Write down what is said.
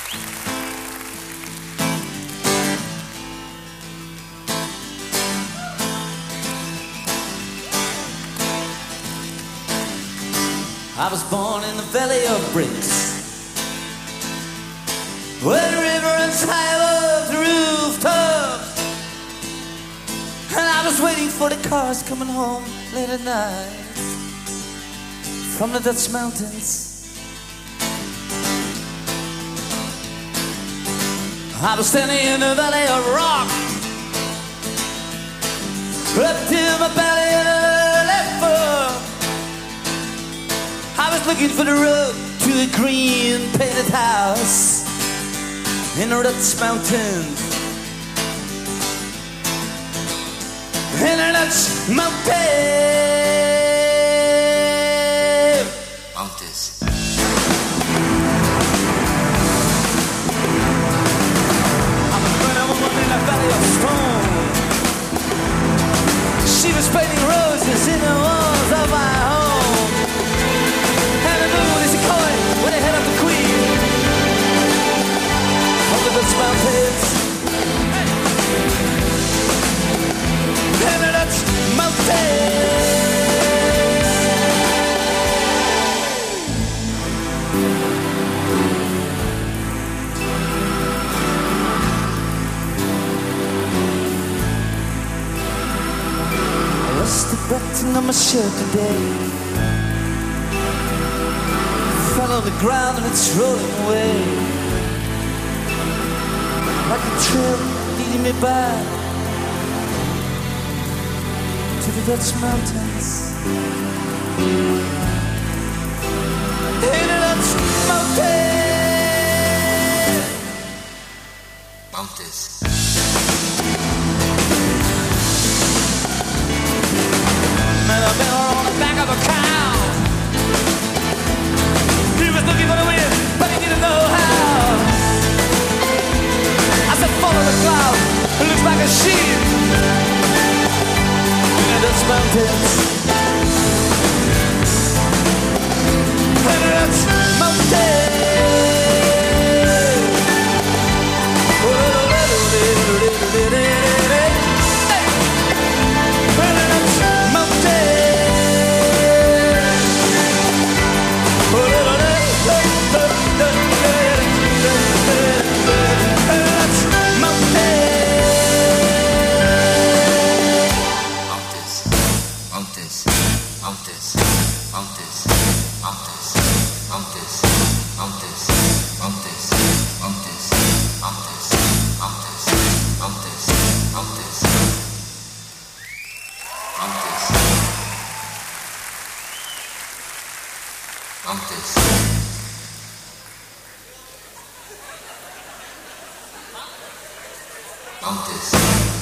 I was born in the valley of bricks, where the river runs high above the rooftops, and I was waiting for the cars coming home late at night from the Dutch mountains. I was standing in the valley of rock, up till my belly and a left foot. I was looking for the road to a green painted house in the Dutch mountains. In the Dutch mountains. I'm a burning woman in a valley of stone. She was painting roses in the walls of my home. And the moon is a coin with the head of the queen of the Dutch mountains. In the Dutch mountains. I lost the button on my shirt today. Fell on the ground and it's rolling away like a trail leading me back to the Dutch mountains. In the Dutch mountains. Man, I've been on the back of a cow. He was looking for the wind, but he didn't know how. I said, follow the cloud, it looks like a sheep in the Dutch mountains. In the Dutch mountains. Mountains.